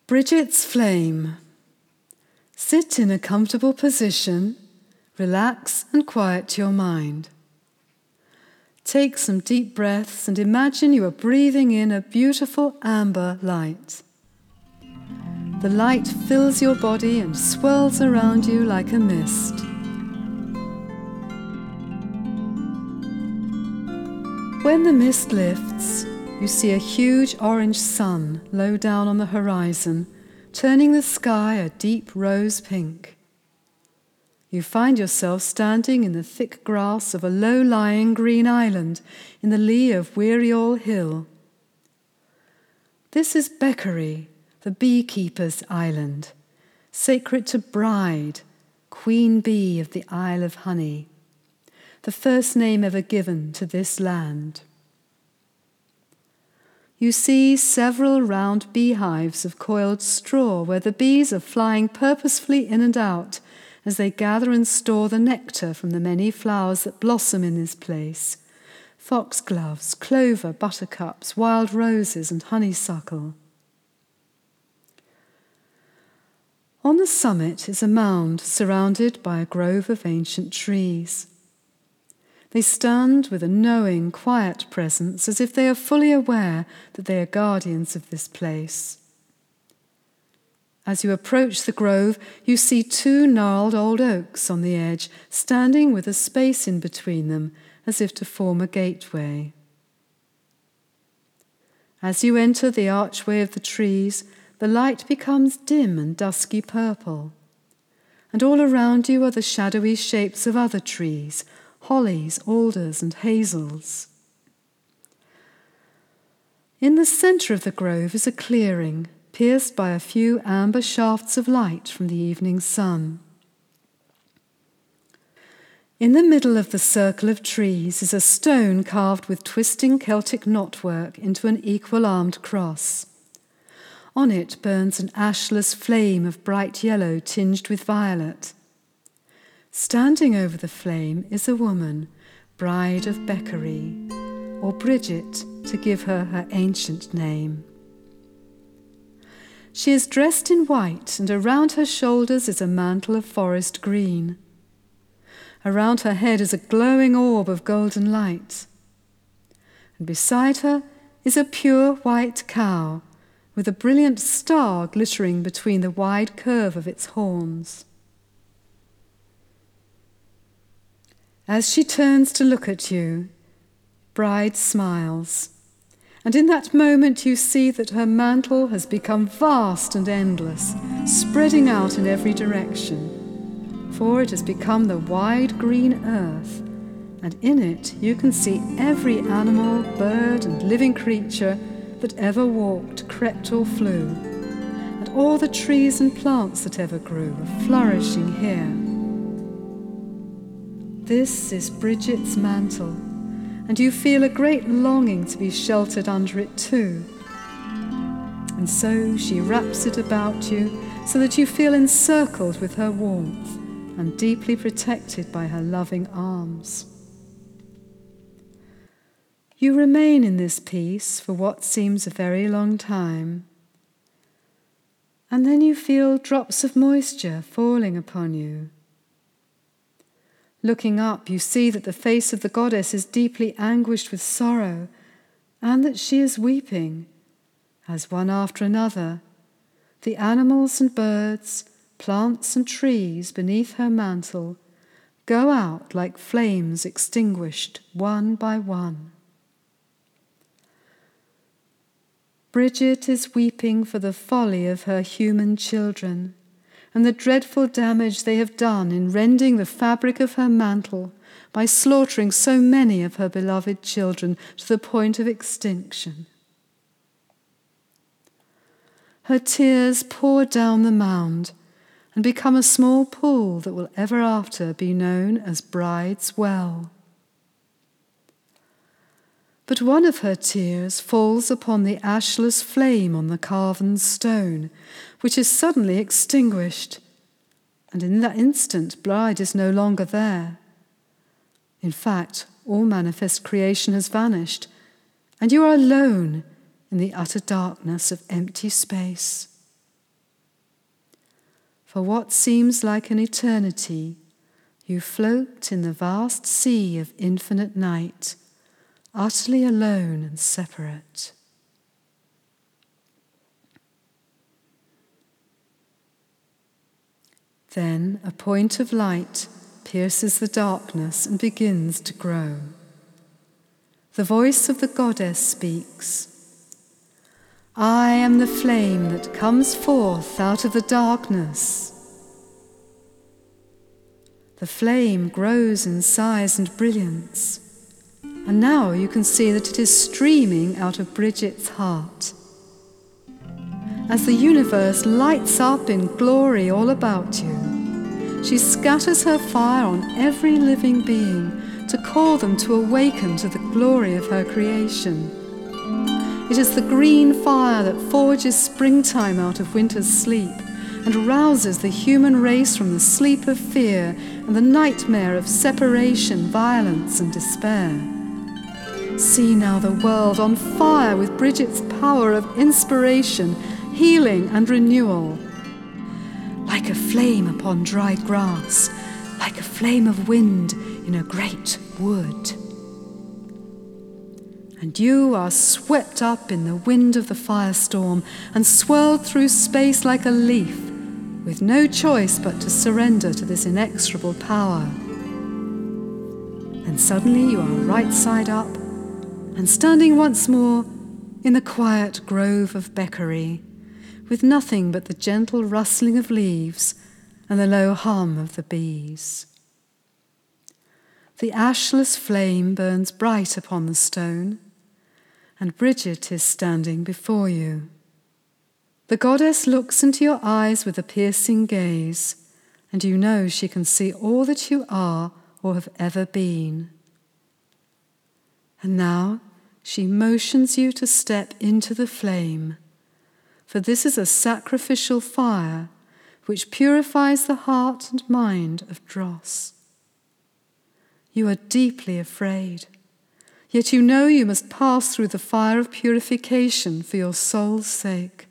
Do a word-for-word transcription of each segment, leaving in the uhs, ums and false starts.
Bridget's Flame. Sit in a comfortable position, relax and quiet your mind. Take some deep breaths and imagine you are breathing in a beautiful amber light. The light fills your body and swirls around you like a mist. When the mist lifts, you see a huge orange sun low down on the horizon, turning the sky a deep rose pink. You find yourself standing in the thick grass of a low-lying green island in the lee of Weariall Hill. This is Beckery, the beekeeper's island, sacred to Bride, queen bee of the Isle of Honey, the first name ever given to this land. You see several round beehives of coiled straw where the bees are flying purposefully in and out as they gather and store the nectar from the many flowers that blossom in this place: foxgloves, clover, buttercups, wild roses, and honeysuckle. On the summit is a mound surrounded by a grove of ancient trees. They stand with a knowing, quiet presence, as if they are fully aware that they are guardians of this place. As you approach the grove, you see two gnarled old oaks on the edge, standing with a space in between them, as if to form a gateway. As you enter the archway of the trees, the light becomes dim and dusky purple, and all around you are the shadowy shapes of other trees, hollies, alders, and hazels. In the centre of the grove is a clearing, pierced by a few amber shafts of light from the evening sun. In the middle of the circle of trees is a stone carved with twisting Celtic knotwork into an equal-armed cross. On it burns an ashless flame of bright yellow tinged with violet. Standing over the flame is a woman, Bride of Beckery, or Bridget, to give her her ancient name. She is dressed in white, and around her shoulders is a mantle of forest green. Around her head is a glowing orb of golden light. And beside her is a pure white cow, with a brilliant star glittering between the wide curve of its horns. As she turns to look at you, Bride smiles, and in that moment you see that her mantle has become vast and endless, spreading out in every direction, for it has become the wide green earth, and in it you can see every animal, bird, and living creature that ever walked, crept, or flew, and all the trees and plants that ever grew are flourishing here. This is Bridget's mantle, and you feel a great longing to be sheltered under it too. And so she wraps it about you so that you feel encircled with her warmth and deeply protected by her loving arms. You remain in this peace for what seems a very long time, and then you feel drops of moisture falling upon you. Looking up, you see that the face of the goddess is deeply anguished with sorrow, and that she is weeping, as one after another, the animals and birds, plants and trees beneath her mantle go out like flames extinguished one by one. Bridget is weeping for the folly of her human children, and the dreadful damage they have done in rending the fabric of her mantle by slaughtering so many of her beloved children to the point of extinction. Her tears pour down the mound and become a small pool that will ever after be known as Bride's Well. But one of her tears falls upon the ashless flame on the carven stone, which is suddenly extinguished, and in that instant Bride is no longer there. In fact, all manifest creation has vanished, and you are alone in the utter darkness of empty space. For what seems like an eternity, you float in the vast sea of infinite night, utterly alone and separate. Then a point of light pierces the darkness and begins to grow. The voice of the goddess speaks. I am the flame that comes forth out of the darkness. The flame grows in size and brilliance, and now you can see that it is streaming out of Bridget's heart. As the universe lights up in glory all about you, she scatters her fire on every living being to call them to awaken to the glory of her creation. It is the green fire that forges springtime out of winter's sleep and rouses the human race from the sleep of fear and the nightmare of separation, violence, and despair. See now the world on fire with Bridget's power of inspiration, healing, and renewal. Like a flame upon dry grass, like a flame of wind in a great wood. And you are swept up in the wind of the firestorm and swirled through space like a leaf, with no choice but to surrender to this inexorable power. And suddenly you are right side up and standing once more in the quiet grove of Beckery, with nothing but the gentle rustling of leaves and the low hum of the bees. The ashless flame burns bright upon the stone, and Bridget is standing before you. The goddess looks into your eyes with a piercing gaze, and you know she can see all that you are or have ever been. And now she motions you to step into the flame, for this is a sacrificial fire which purifies the heart and mind of Dross. You are deeply afraid, yet you know you must pass through the fire of purification for your soul's sake.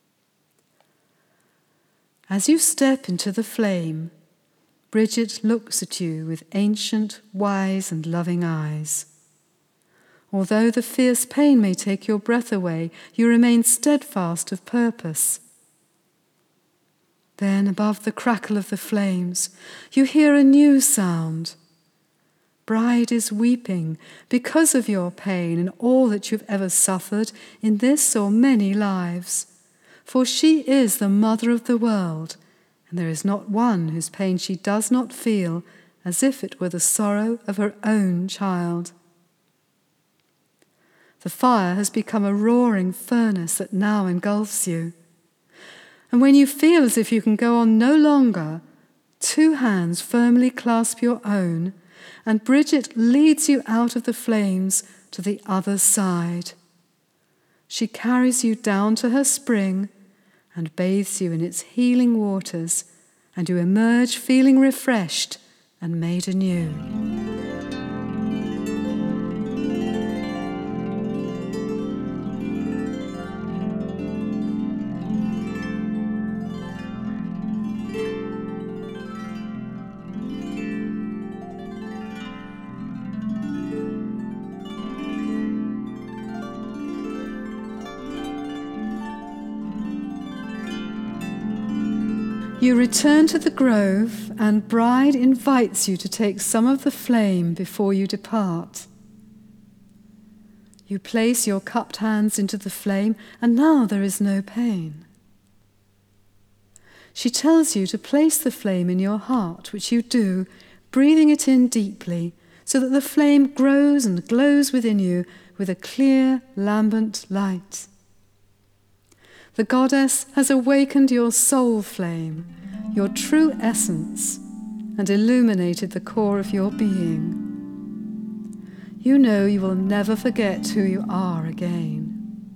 As you step into the flame, Bridget looks at you with ancient, wise, and loving eyes. Although the fierce pain may take your breath away, you remain steadfast of purpose. Then, above the crackle of the flames, you hear a new sound. Bride is weeping because of your pain and all that you've ever suffered in this or many lives. For she is the mother of the world, and there is not one whose pain she does not feel as if it were the sorrow of her own child. The fire has become a roaring furnace that now engulfs you. And when you feel as if you can go on no longer, two hands firmly clasp your own, and Bridget leads you out of the flames to the other side. She carries you down to her spring and bathes you in its healing waters, and you emerge feeling refreshed and made anew. You return to the grove, and Bride invites you to take some of the flame before you depart. You place your cupped hands into the flame, and now there is no pain. She tells you to place the flame in your heart, which you do, breathing it in deeply, so that the flame grows and glows within you with a clear, lambent light. The goddess has awakened your soul flame, your true essence, and illuminated the core of your being. You know you will never forget who you are again.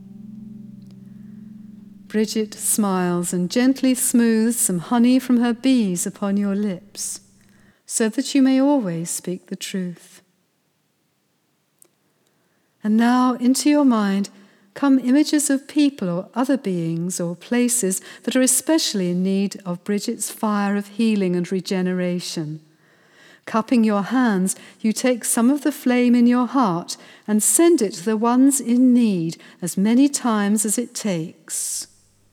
Bridget smiles and gently smooths some honey from her bees upon your lips, so that you may always speak the truth. And now into your mind come images of people or other beings or places that are especially in need of Bridget's fire of healing and regeneration. Cupping your hands, you take some of the flame in your heart and send it to the ones in need as many times as it takes.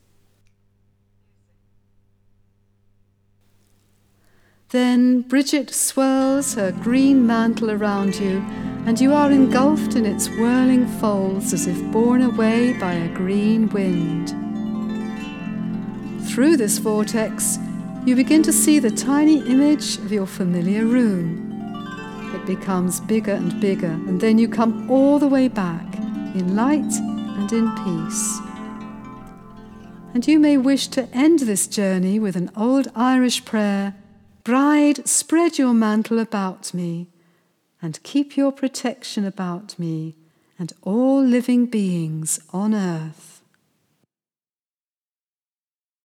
Then Bridget swirls her green mantle around you, and you are engulfed in its whirling folds as if borne away by a green wind. Through this vortex, you begin to see the tiny image of your familiar room. It becomes bigger and bigger, and then you come all the way back, in light and in peace. And you may wish to end this journey with an old Irish prayer: "Bride, spread your mantle about me, and keep your protection about me and all living beings on earth."